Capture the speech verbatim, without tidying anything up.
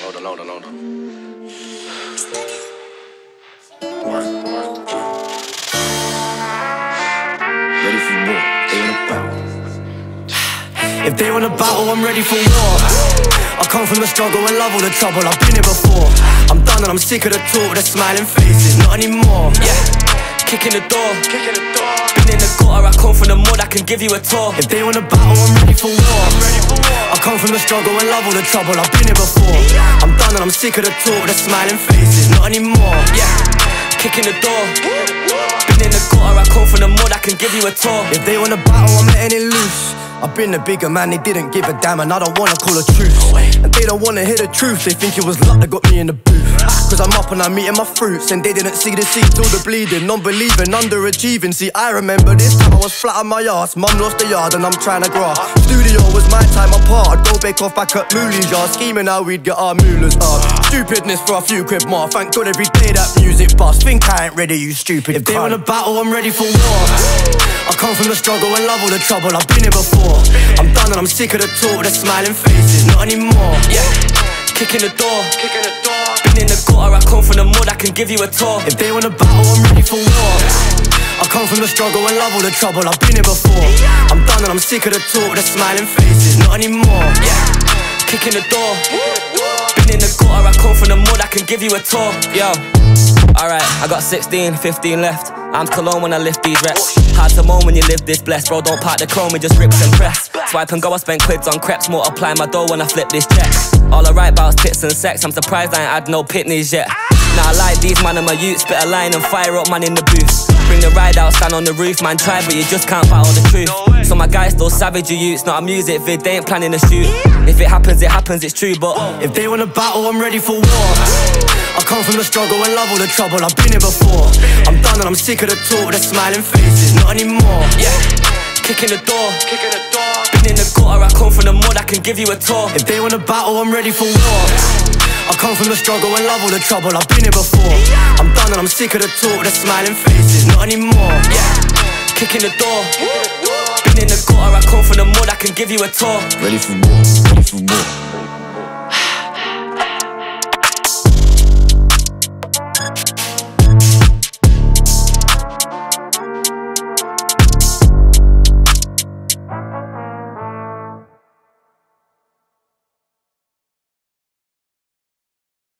hold on, hold on, hold on. Ready for war, they wanna battle. If they wanna battle, I'm ready for war. I come from the struggle and love all the trouble, I've been here before. I'm done and I'm sick of the talk, the smiling faces, not anymore. Yeah, kicking the door, kicking the door. Been in the gutter, I come from the mud, I can give you a tour. If they wanna battle, I'm ready for war. I'm ready for war. I come from the struggle and love all the trouble, I've been here before. I'm done and I'm sick of the talk, the smiling faces, not anymore. Yeah, kicking the door. Been in the gutter, I come from the mud, I can give you a tour. If they wanna battle, I'm letting it loose. I've been the bigger man, they didn't give a damn, and I don't wanna call a truce. And they don't wanna hear the truth, they think it was luck that got me in the booth. Cause I'm up and I'm eating my fruits, and they didn't see the seeds or the bleeding. Non-believing, underachieving, see I remember this time I was flat on my ass. Mum lost the yard and I'm trying to grass. Studio was my time apart, I'd go bake off back at Mooley's yard, scheming how we'd get our moolahs up. Stupidness for a few quid more, thank God every day that music bust. Think I ain't ready, you stupid If they cunt. Wanna battle, I'm ready for war. I come from the struggle and love all the trouble, I've been here before. I'm done and I'm sick of the talk, the smiling faces, not anymore. Yeah, kicking the door, kicking the door. Been in the gutter, I come from the mud, I can give you a tour. If they wanna battle, I'm ready for war. I come from the struggle and love all the trouble, I've been here before. I'm done and I'm sick of the talk, the smiling faces, not anymore. Yeah, kicking the door. Been in the gutter, I come from the mud, I can give you a tour. Yo, alright, I got sixteen, fifteen left. I'm cologne when I lift these reps. Hard to moan when you live this blessed. Bro, don't park the chrome, it just rips and press. Swipe and go, I spend quids on crepes. Multiply my dough when I flip this check. All I write about is tits and sex. I'm surprised I ain't had no pitneys yet. Now I like these man and my youth. Spit a line and fire up man in the booth. Bring the ride out, stand on the roof. Man try but you just can't battle the truth. So my guys still savage, you youths. Not a music vid, they ain't planning to shoot. If it happens, it happens, it's true. But if they wanna battle, I'm ready for war. I come from the struggle and love all the trouble, I've been here before. I'm done and I'm sick of the talk, the smiling faces, not anymore. Yeah, kicking the door, kicking the door. Been in the gutter, I come from the mud, I can give you a tour. If they wanna battle, I'm ready for war. I come from the struggle and love all the trouble, I've been here before. I'm done and I'm sick of the talk, the smiling faces, not anymore. Yeah, kicking the door. Been in the gutter, I come from the mud, I can give you a tour. Ready for war, ready for war.